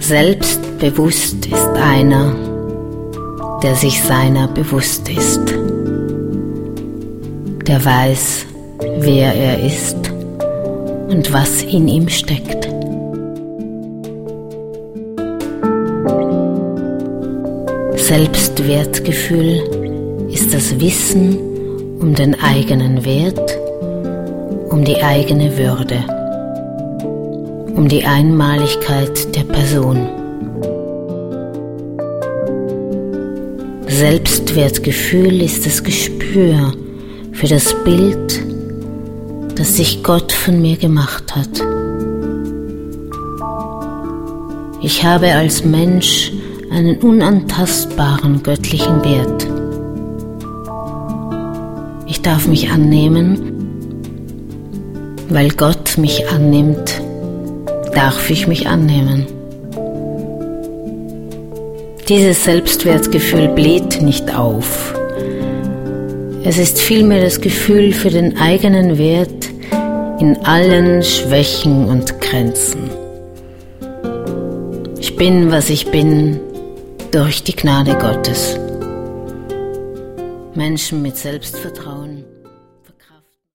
Selbstbewusst ist einer, der sich seiner bewusst ist, der weiß, wer er ist und was in ihm steckt. Selbstwertgefühl ist das Wissen um den eigenen Wert, um die eigene Würde, um die Einmaligkeit der Person. Selbstwertgefühl ist das Gespür für das Bild, das sich Gott von mir gemacht hat. Ich habe als Mensch einen unantastbaren göttlichen Wert. Ich darf mich annehmen, weil Gott mich annimmt, darf ich mich annehmen. Dieses Selbstwertgefühl bläht nicht auf. Es ist vielmehr das Gefühl für den eigenen Wert in allen Schwächen und Grenzen. Ich bin, was ich bin, durch die Gnade Gottes. Menschen mit Selbstvertrauen